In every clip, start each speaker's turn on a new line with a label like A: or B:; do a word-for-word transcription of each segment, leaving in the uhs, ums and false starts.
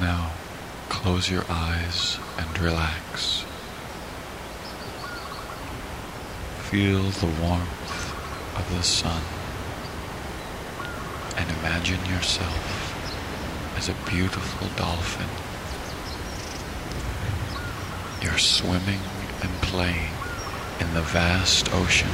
A: Now, close your eyes and relax. Feel the warmth of the sun and imagine yourself as a beautiful dolphin. You're swimming and playing in the vast ocean.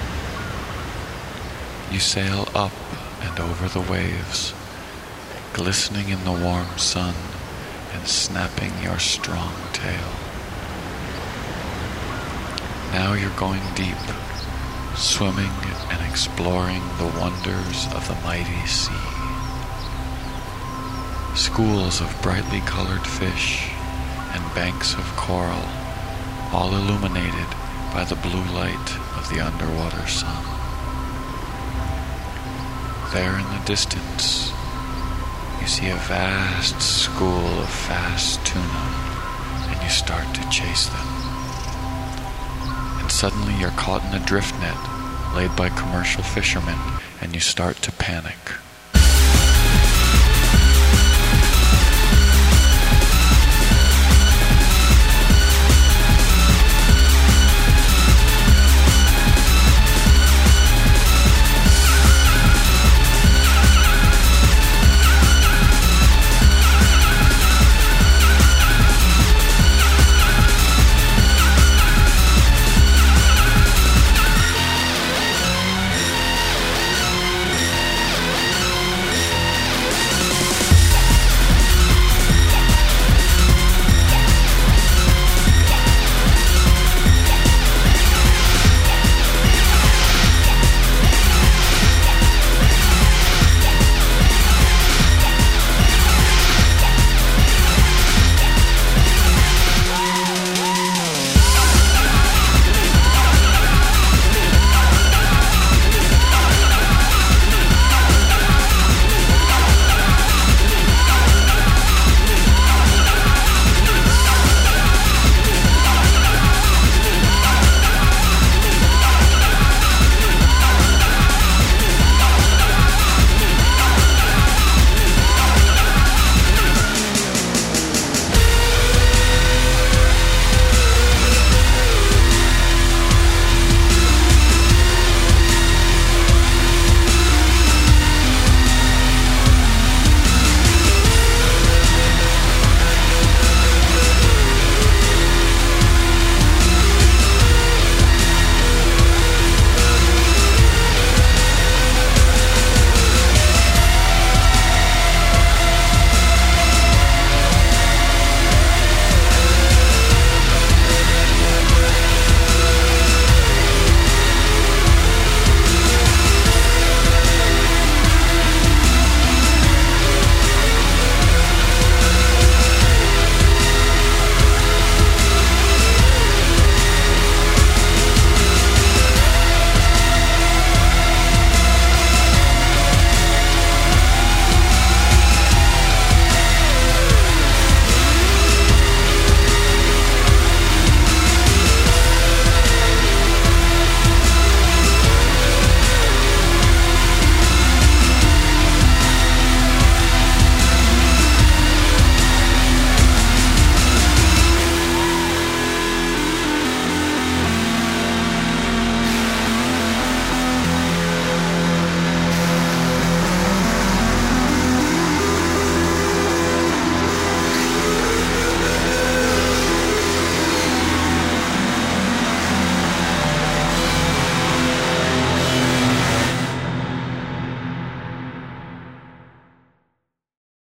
A: You sail up and over the waves, glistening in the warm sun and snapping your strong tail. Now you're going deep, swimming and exploring the wonders of the mighty sea. Schools of brightly colored fish and banks of coral, all illuminated by the blue light of the underwater sun. There in the distance, you see a vast school of fast tuna, and you start to chase them. And suddenly you're caught in a drift net laid by commercial fishermen, and you start to panic.